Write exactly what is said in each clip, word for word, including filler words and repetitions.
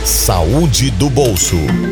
Saúde do bolso.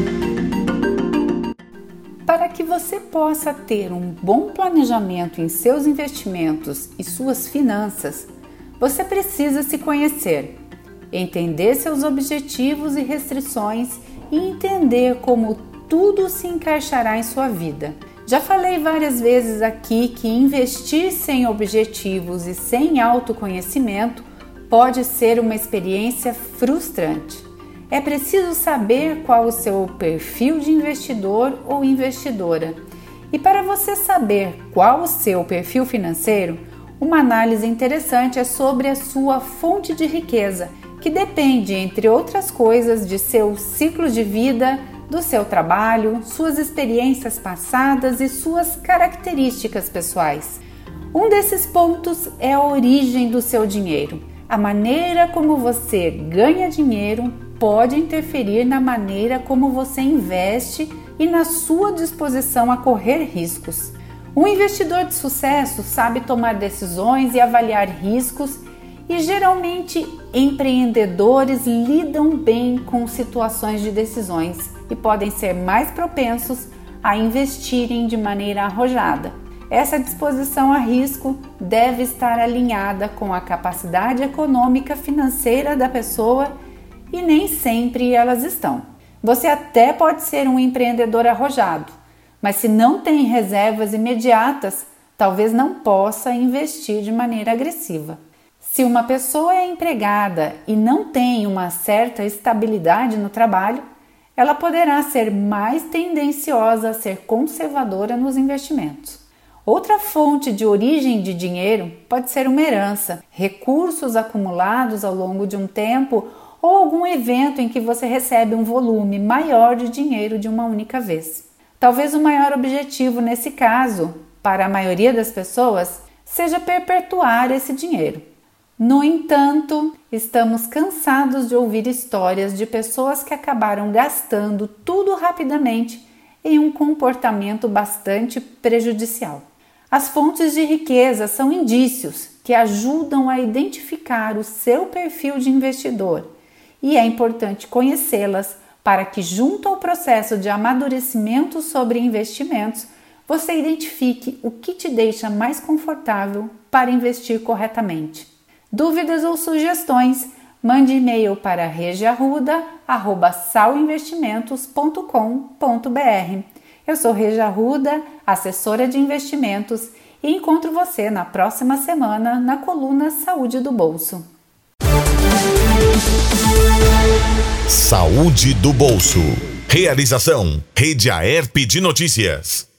Para que você possa ter um bom planejamento em seus investimentos e suas finanças, você precisa se conhecer, entender seus objetivos e restrições e entender como tudo se encaixará em sua vida. Já falei várias vezes aqui que investir sem objetivos e sem autoconhecimento pode ser uma experiência frustrante. É preciso saber qual o seu perfil de investidor ou investidora. E para você saber qual o seu perfil financeiro, uma análise interessante é sobre a sua fonte de riqueza, que depende, entre outras coisas, de seu ciclo de vida, do seu trabalho, suas experiências passadas e suas características pessoais. Um desses pontos é a origem do seu dinheiro. A maneira como você ganha dinheiro pode interferir na maneira como você investe e na sua disposição a correr riscos. Um investidor de sucesso sabe tomar decisões e avaliar riscos, e geralmente empreendedores lidam bem com situações de decisões e podem ser mais propensos a investirem de maneira arrojada. Essa disposição a risco deve estar alinhada com a capacidade econômica financeira da pessoa, e nem sempre elas estão. Você até pode ser um empreendedor arrojado, mas se não tem reservas imediatas, talvez não possa investir de maneira agressiva. Se uma pessoa é empregada e não tem uma certa estabilidade no trabalho, ela poderá ser mais tendenciosa a ser conservadora nos investimentos. Outra fonte de origem de dinheiro pode ser uma herança, recursos acumulados ao longo de um tempo ou algum evento em que você recebe um volume maior de dinheiro de uma única vez. Talvez o maior objetivo nesse caso, para a maioria das pessoas, seja perpetuar esse dinheiro. No entanto, estamos cansados de ouvir histórias de pessoas que acabaram gastando tudo rapidamente em um comportamento bastante prejudicial. As fontes de riqueza são indícios que ajudam a identificar o seu perfil de investidor, e é importante conhecê-las para que, junto ao processo de amadurecimento sobre investimentos, você identifique o que te deixa mais confortável para investir corretamente. Dúvidas ou sugestões? Mande e-mail para regiarruda arroba salinvestimentos ponto com ponto br. Eu sou Regia Arruda, assessora de investimentos, e encontro você na próxima semana na coluna Saúde do Bolso. Saúde do bolso. Realização: Rede Aerp de Notícias.